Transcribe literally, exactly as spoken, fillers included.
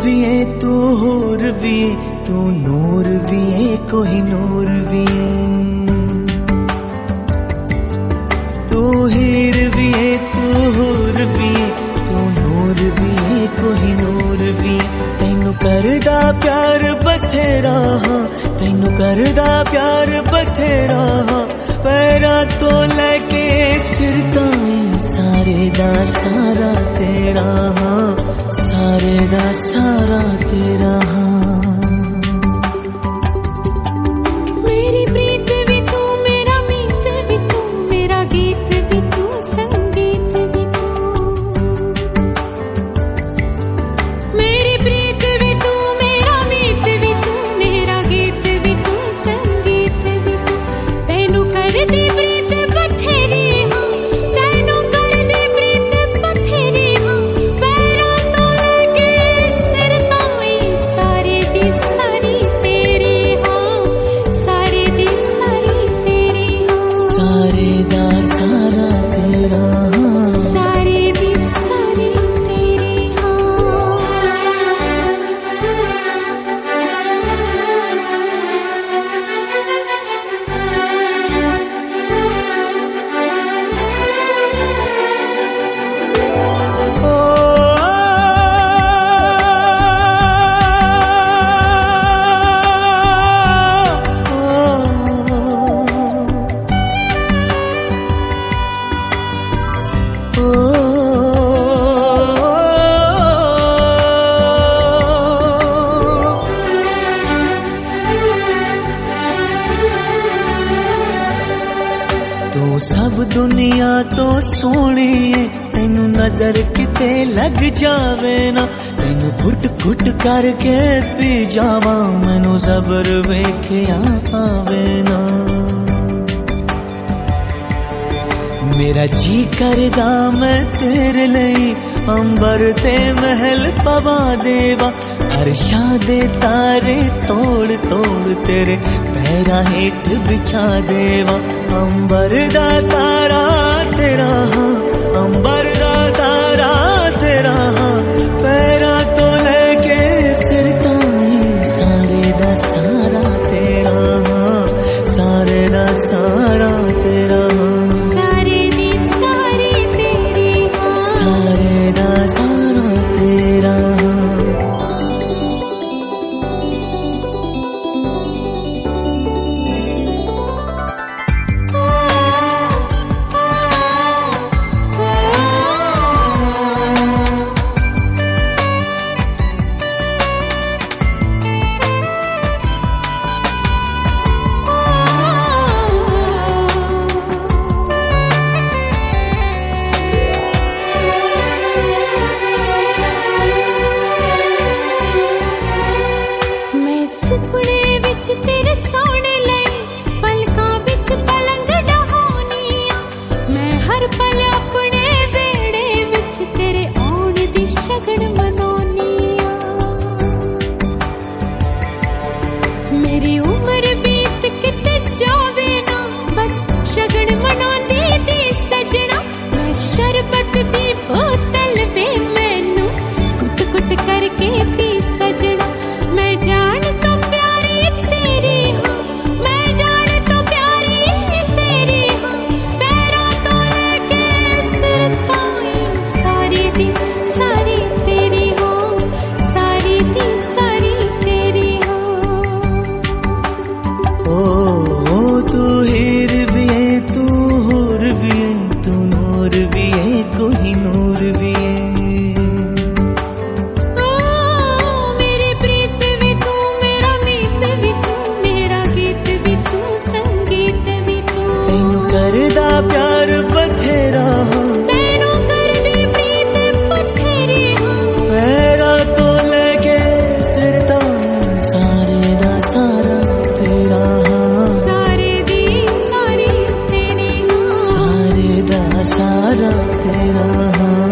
भी है तू होर भी है, तू नूर भी है कोई नूर भी है। तू हीर भी है तू होर भी है, तू नूर भी है कोई नूर भी है। तैनू करदा प्यार बथेरा हाँ, तैनू करदा प्यार बथेरा हाँ। पैरा तो लेके सिर ताईं सारे दा सारा तेरा हाँ, सारे दा सारा तेरा हाँ। मेरी प्रीत भी तू, मेरा मीत भी तू, मेरा गीत भी तू, संगीत भी तू। मेरी प्रीत भी तू, मेरा मीत भी तू, मेरा गीत भी तू, संगीत भी तू। तैनू कर दी प्रीत बथेरी हाँ, तैनू कर दी प्रीत बथेरी हाँ। पैरा तो लेके सिर ताईं सारे दी सारी तेरी हाँ, सारे दी सारी तेरी हाँ। सारे दा सारा तेरा हाँ, सारे दी सारी तेरी हाँ। ओ, ओ, ओ, तू सब दुनिया तो सोहनी है, तैनू नजर किते लग जावे ना। तैनू घुट घुट करके पी जावा, मैनू जबर वेखिया आवे ना। मेरा जी करदा मैं तेरे लिए अंबर ते महल पवा देवा। अरशा दे तारे तोड़ तोड़ तेरे पैरा हेठ बिछा देवा। अंबर दा तारा तेरा हाँ, अंबर दा तारा तेरा हाँ। पैरा तो लेके सिर ताईं सारे दा सारा तेरा हाँ, सारे दा सारा तेरा हाँ। सारे दी सारी तेरी हाँ, सारे दा सारा तेरा हाँ। मैं सुपने विच तेरे सोने लई पलकां विच पलंग डहानी आ। मैं हर पल अपने वेड़े विच तेरे आउण दी शगन मनाउनी आ। मेरी उम्र बीत किते जावे ना, बस शगन मनांदी दी सजना। मैं शरबत दी बोतल वे मैनू कुट कुट करके पी सजना। मैं जान तो प्यारी तेरी हाँ, मैं जान तो प्यारी तेरी हाँ। पैरा तो लेके सिर ताईं सारी दी सारी तेरी हाँ, सारी दी सारी तेरी हाँ। ओ, ओ तू हीर भी है तू होर भी है, तू नूर भी है कोई नूर भी है। ओ मेरी प्रीत भी तू, मेरा मीत भी तू, मेरा गीत भी तू, संगीत भी तू। तैनू करदा प्यार बथेरा हाँ, तैनू कर दी प्रीत बथेरी हाँ। पैरा तो लेके सिर ताईं सारे दा सारा तेरा हाँ, सारे दी सारी तेरी हाँ। सारे दा सारा तेरा हाँ।